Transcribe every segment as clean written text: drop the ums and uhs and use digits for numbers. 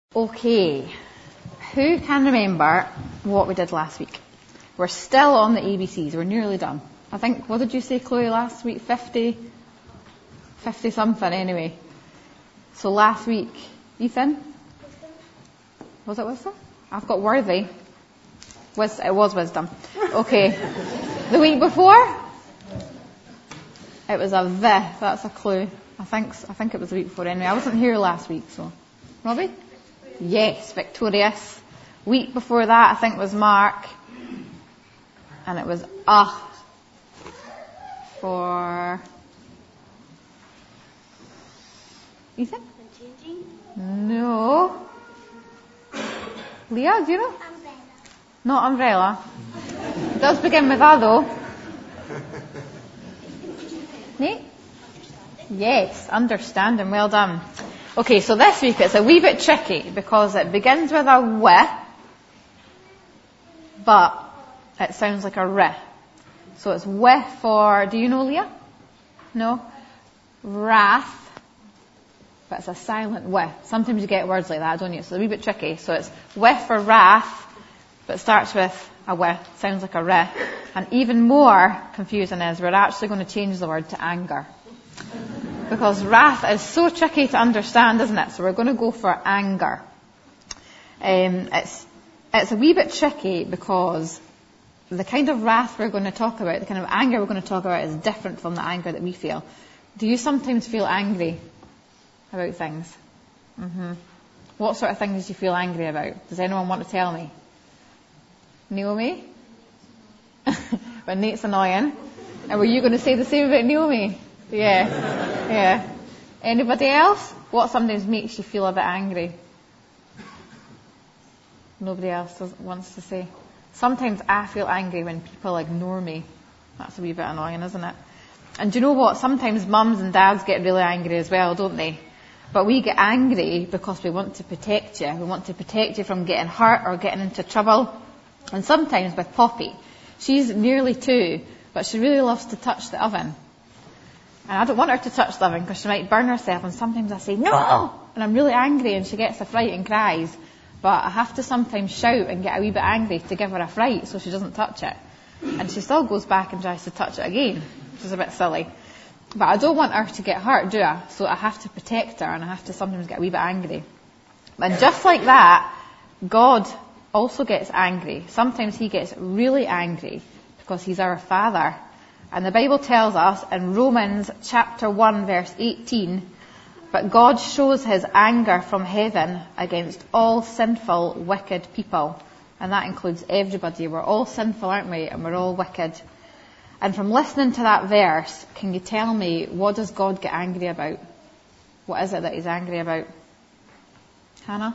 Okay, who can remember what we did last week? We're still on the ABCs, we're nearly done. I think, what did you say, Chloe, last week? 50 something anyway. So last week, Ethan? Was it wisdom? I've got worthy. It was wisdom. Okay. The week before? It was a the, that's a clue. I think it was the week before anyway. I wasn't here last week, so. Robbie? Yes, victorious. Week before that, I think, was Mark. And it was for Ethan? No. Leah, do you know? Umbrella. Not umbrella. It does begin with A though. Nate? Yes, understanding. Well done. Okay, so this week it's a wee bit tricky because it begins with a W, but it sounds like a R. So it's W for, do you know, Leah? No? Wrath, but it's a silent W. Sometimes you get words like that, don't you? So it's a wee bit tricky. So it's W for wrath, but it starts with a W, sounds like a R. And even more confusing is we're actually going to change the word to anger. Because wrath is so tricky to understand, isn't it? So we're going to go for anger. It's a wee bit tricky because the kind of wrath we're going to talk about, the kind of anger we're going to talk about is different from the anger that we feel. Do you sometimes feel angry about things? What sort of things do you feel angry about? Does anyone want to tell me? Naomi? When Nate's annoying. And were you going to say the same about Naomi? Yeah. Anybody else? What sometimes makes you feel a bit angry? Nobody else wants to say. Sometimes I feel angry when people ignore me. That's a wee bit annoying, isn't it? And do you know what? Sometimes mums and dads get really angry as well, don't they? But we get angry because we want to protect you. We want to protect you from getting hurt or getting into trouble. And sometimes with Poppy, she's nearly 2, but she really loves to touch the oven. And I don't want her to touch the oven because she might burn herself. And sometimes I say, no! And I'm really angry and she gets a fright and cries. But I have to sometimes shout and get a wee bit angry to give her a fright so she doesn't touch it. And she still goes back and tries to touch it again, which is a bit silly. But I don't want her to get hurt, do I? So I have to protect her and I have to sometimes get a wee bit angry. And just like that, God also gets angry. Sometimes he gets really angry because he's our Father. And the Bible tells us in Romans chapter 1 verse 18, but God shows his anger from heaven against all sinful, wicked people. And that includes everybody. We're all sinful, aren't we? And we're all wicked. And from listening to that verse, can you tell me, what does God get angry about? What is it that he's angry about? Hannah?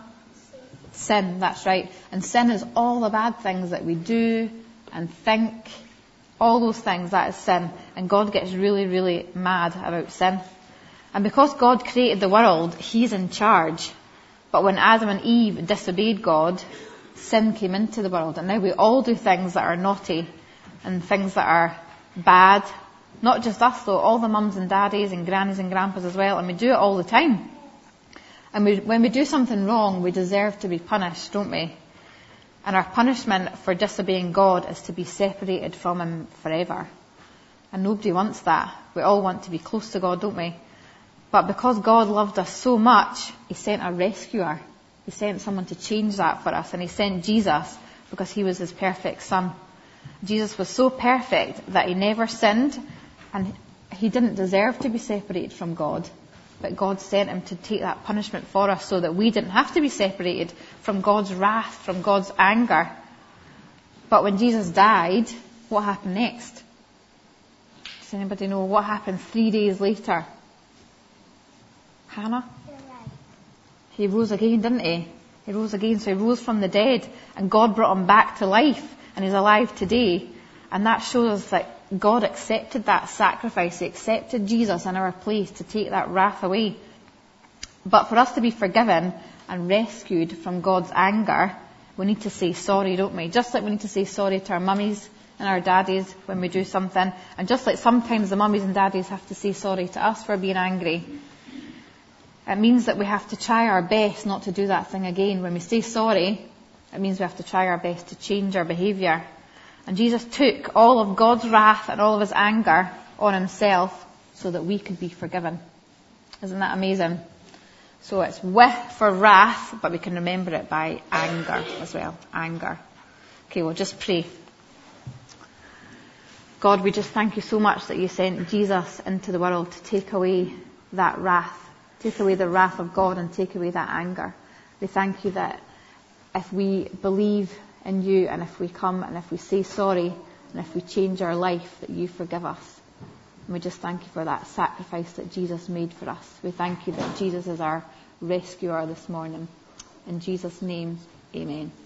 Sin, that's right. And sin is all the bad things that we do and think. All those things, that is sin. And God gets really, really mad about sin. And because God created the world, he's in charge. But when Adam and Eve disobeyed God, sin came into the world. And now we all do things that are naughty and things that are bad. Not just us though, all the mums and daddies and grannies and grandpas as well. And we do it all the time. And when we do something wrong, we deserve to be punished, don't we? And our punishment for disobeying God is to be separated from him forever. And nobody wants that. We all want to be close to God, don't we? But because God loved us so much, he sent a rescuer. He sent someone to change that for us. And he sent Jesus because he was his perfect son. Jesus was so perfect that he never sinned. And he didn't deserve to be separated from God. But God sent him to take that punishment for us so that we didn't have to be separated from God's wrath, from God's anger. But when Jesus died, what happened next? Does anybody know what happened 3 days later? Hannah? He rose again, didn't he? He rose again, so he rose from the dead. And God brought him back to life. And he's alive today. And that shows us that God accepted that sacrifice. He accepted Jesus in our place to take that wrath away. But for us to be forgiven and rescued from God's anger, we need to say sorry, don't we? Just like we need to say sorry to our mummies and our daddies when we do something. And just like sometimes the mummies and daddies have to say sorry to us for being angry. It means that we have to try our best not to do that thing again. When we say sorry, it means we have to try our best to change our behaviour. And Jesus took all of God's wrath and all of his anger on himself so that we could be forgiven. Isn't that amazing? So it's with for wrath, but we can remember it by anger as well. Anger. Okay, we'll just pray. God, we just thank you so much that you sent Jesus into the world to take away that wrath, take away the wrath of God and take away that anger. We thank you that if we believe in you and if we come and if we say sorry and if we change our life, that you forgive us. And we just thank you for that sacrifice that Jesus made for us. We thank you that Jesus is our rescuer this morning. In Jesus' name, amen.